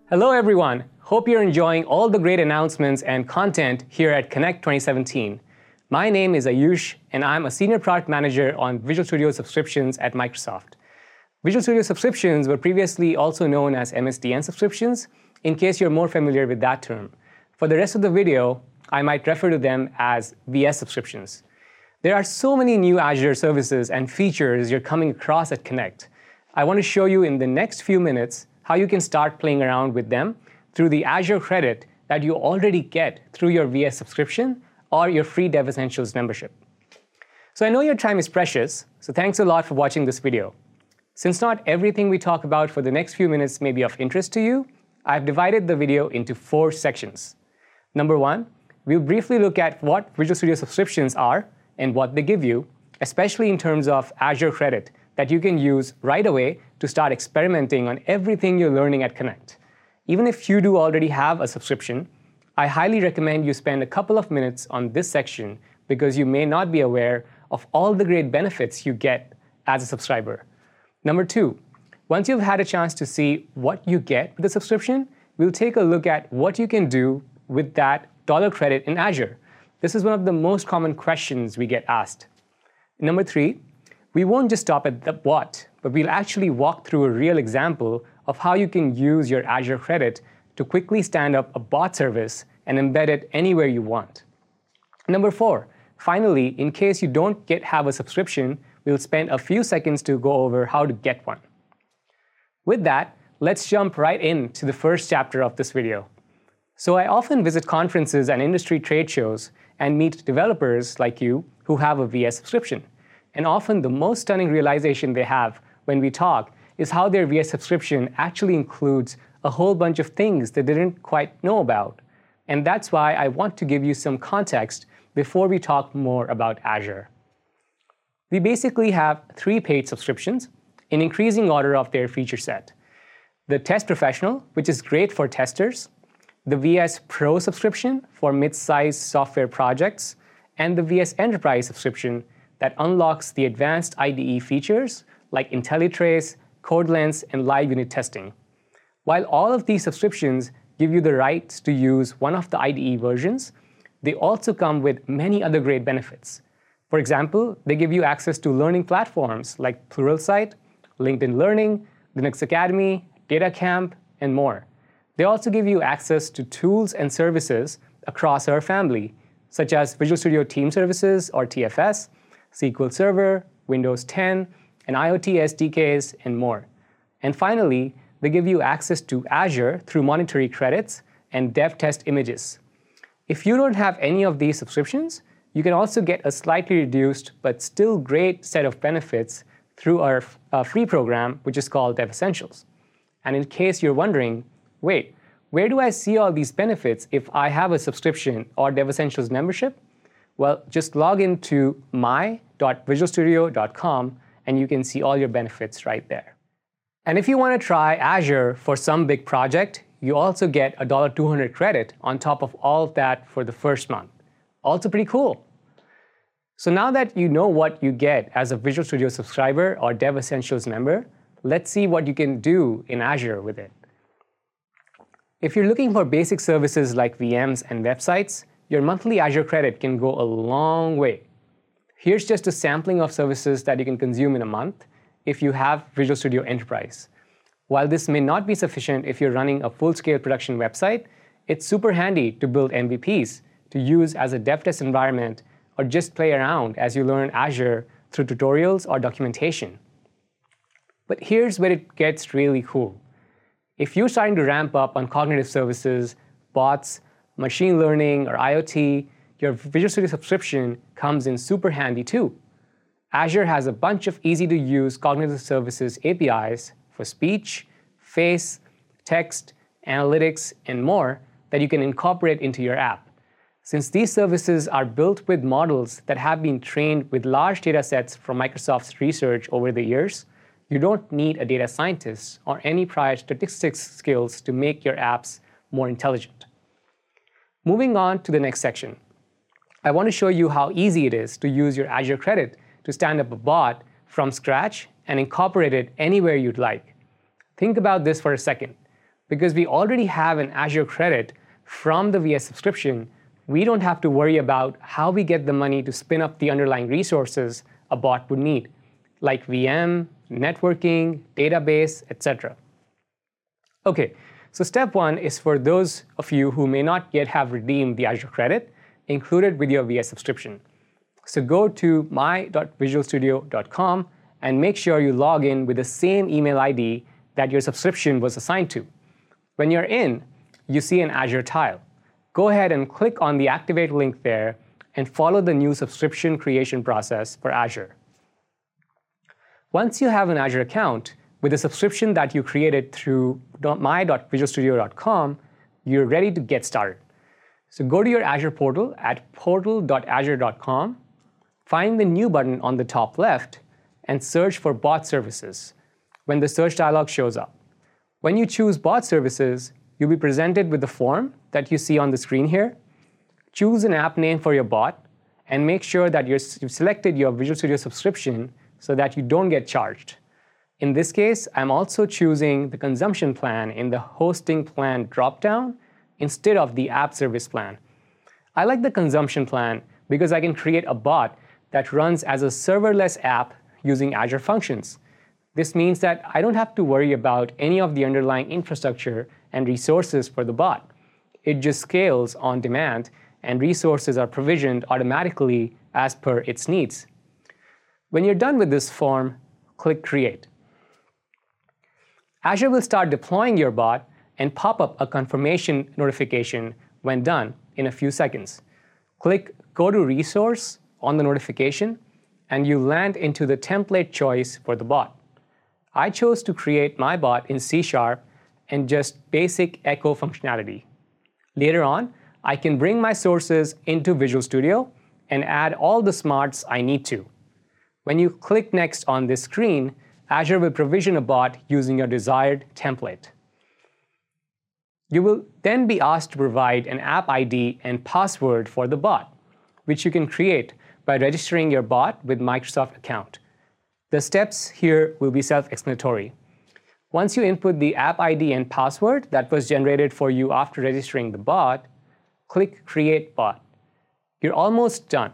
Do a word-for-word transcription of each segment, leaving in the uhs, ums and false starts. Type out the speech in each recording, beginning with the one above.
Hello everyone! Hope you're enjoying all the great announcements and content here at Connect twenty seventeen. My name is Ayush and I'm a Senior Product Manager on Visual Studio Subscriptions at Microsoft. Visual Studio Subscriptions were previously also known as M S D N subscriptions, in case you're more familiar with that term. For the rest of the video, I might refer to them as V S subscriptions. There are so many new Azure services and features you're coming across at Connect. I want to show you in the next few minutes how you can start playing around with them through the Azure credit that you already get through your V S subscription or your free Dev Essentials membership. So I know your time is precious, so thanks a lot for watching this video. Since not everything we talk about for the next few minutes may be of interest to you, I've divided the video into four sections. Number one, we'll briefly look at what Visual Studio subscriptions are and what they give you, especially in terms of Azure credit that you can use right away to start experimenting on everything you're learning at Connect. Even if you do already have a subscription, I highly recommend you spend a couple of minutes on this section because you may not be aware of all the great benefits you get as a subscriber. Number two, once you've had a chance to see what you get with the subscription, we'll take a look at what you can do with that dollar credit in Azure. This is one of the most common questions we get asked. Number three, we won't just stop at the what, but we'll actually walk through a real example of how you can use your Azure credit to quickly stand up a bot service and embed it anywhere you want. Number four, finally, in case you don't get have a subscription, we'll spend a few seconds to go over how to get one. With that, let's jump right into the first chapter of this video. So I often visit conferences and industry trade shows and meet developers like you who have a V S subscription. And often the most stunning realization they have when we talk is how their V S subscription actually includes a whole bunch of things they didn't quite know about. And that's why I want to give you some context before we talk more about Azure. We basically have three paid subscriptions in increasing order of their feature set. The Test Professional, which is great for testers, the V S Pro subscription for mid-sized software projects, and the V S Enterprise subscription that unlocks the advanced I D E features like IntelliTrace, CodeLens, and live unit testing. While all of these subscriptions give you the right to use one of the I D E versions, they also come with many other great benefits. For example, they give you access to learning platforms like Pluralsight, LinkedIn Learning, Linux Academy, DataCamp, and more. They also give you access to tools and services across our family, such as Visual Studio Team Services, or T F S, S Q L Server, Windows ten, and IoT S D Ks, and more. And finally, they give you access to Azure through monetary credits and dev test images. If you don't have any of these subscriptions, you can also get a slightly reduced but still great set of benefits through our uh, free program, which is called Dev Essentials. And in case you're wondering, wait, where do I see all these benefits if I have a subscription or Dev Essentials membership? Well, just log into my dot visual studio dot com and you can see all your benefits right there. And if you want to try Azure for some big project, you also get a two hundred dollars credit on top of all of that for the first month. Also pretty cool. So now that you know what you get as a Visual Studio subscriber or Dev Essentials member, let's see what you can do in Azure with it. If you're looking for basic services like V Ms and websites, your monthly Azure credit can go a long way. Here's just a sampling of services that you can consume in a month if you have Visual Studio Enterprise. While this may not be sufficient if you're running a full-scale production website, it's super handy to build M V Ps to use as a dev test environment or just play around as you learn Azure through tutorials or documentation. But here's where it gets really cool. If you're starting to ramp up on cognitive services, bots, machine learning, or IoT, your Visual Studio subscription comes in super handy too. Azure has a bunch of easy-to-use cognitive services A P Is for speech, face, text, analytics, and more that you can incorporate into your app. Since these services are built with models that have been trained with large data sets from Microsoft's research over the years, you don't need a data scientist or any prior statistics skills to make your apps more intelligent. Moving on to the next section, I want to show you how easy it is to use your Azure credit to stand up a bot from scratch and incorporate it anywhere you'd like. Think about this for a second. Because we already have an Azure credit from the V S subscription, we don't have to worry about how we get the money to spin up the underlying resources a bot would need, like V M, networking, database, et cetera. OK, so step one is for those of you who may not yet have redeemed the Azure credit included with your V S subscription. So go to my dot visual studio dot com and make sure you log in with the same email I D that your subscription was assigned to. When you're in, you see an Azure tile. Go ahead and click on the Activate link there and follow the new subscription creation process for Azure. Once you have an Azure account with a subscription that you created through my dot visual studio dot com, you're ready to get started. So go to your Azure portal at portal dot azure dot com, find the New button on the top left, and search for Bot Services when the search dialog shows up. When you choose Bot Services, you'll be presented with the form that you see on the screen here. Choose an app name for your bot, and make sure that you've selected your Visual Studio subscription so that you don't get charged. In this case, I'm also choosing the consumption plan in the hosting plan dropdown instead of the app service plan. I like the consumption plan because I can create a bot that runs as a serverless app using Azure Functions. This means that I don't have to worry about any of the underlying infrastructure and resources for the bot. It just scales on demand, and resources are provisioned automatically as per its needs. When you're done with this form, click Create. Azure will start deploying your bot and pop up a confirmation notification when done in a few seconds. Click Go to Resource on the notification, and you land into the template choice for the bot. I chose to create my bot in C sharp and just basic echo functionality. Later on, I can bring my sources into Visual Studio and add all the smarts I need to. When you click Next on this screen, Azure will provision a bot using your desired template. You will then be asked to provide an app I D and password for the bot, which you can create by registering your bot with Microsoft account. The steps here will be self-explanatory. Once you input the app I D and password that was generated for you after registering the bot, click Create Bot. You're almost done.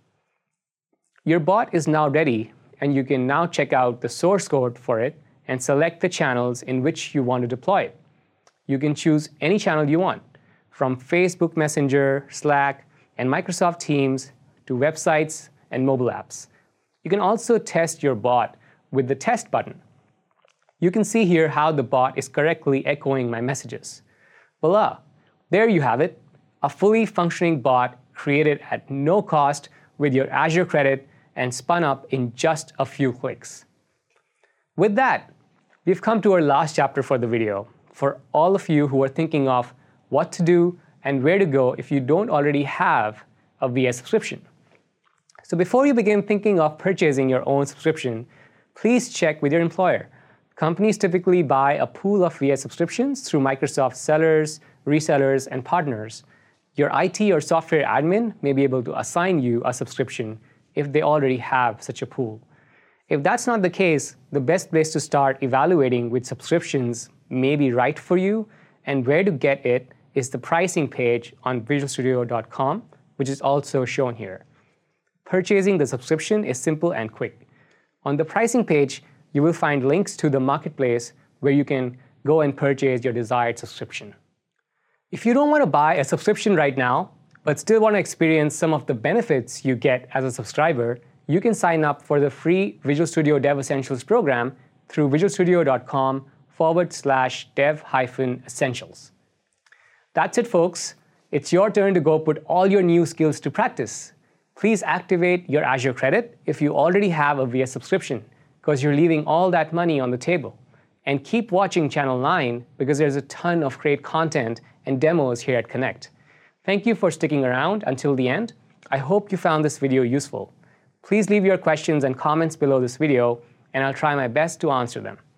Your bot is now ready, and you can now check out the source code for it and select the channels in which you want to deploy it. You can choose any channel you want, from Facebook Messenger, Slack, and Microsoft Teams to websites and mobile apps. You can also test your bot with the Test button. You can see here how the bot is correctly echoing my messages. Voila! There you have it, a fully functioning bot created at no cost with your Azure credit and spun up in just a few clicks. With that, we've come to our last chapter for the video, for all of you who are thinking of what to do and where to go if you don't already have a V S subscription. So before you begin thinking of purchasing your own subscription, please check with your employer. Companies typically buy a pool of V S subscriptions through Microsoft sellers, resellers, and partners. Your I T or software admin may be able to assign you a subscription if they already have such a pool. If that's not the case, the best place to start evaluating which subscriptions may be right for you and where to get it is the pricing page on visual studio dot com, which is also shown here. Purchasing the subscription is simple and quick. On the pricing page, you will find links to the marketplace where you can go and purchase your desired subscription. If you don't want to buy a subscription right now, but still want to experience some of the benefits you get as a subscriber, you can sign up for the free Visual Studio Dev Essentials program through visual studio dot com forward slash dev hyphen essentials. That's it, folks. It's your turn to go put all your new skills to practice. Please activate your Azure credit if you already have a V S subscription, because you're leaving all that money on the table. And keep watching Channel nine, because there's a ton of great content and demos here at Connect. Thank you for sticking around until the end. I hope you found this video useful. Please leave your questions and comments below this video, and I'll try my best to answer them.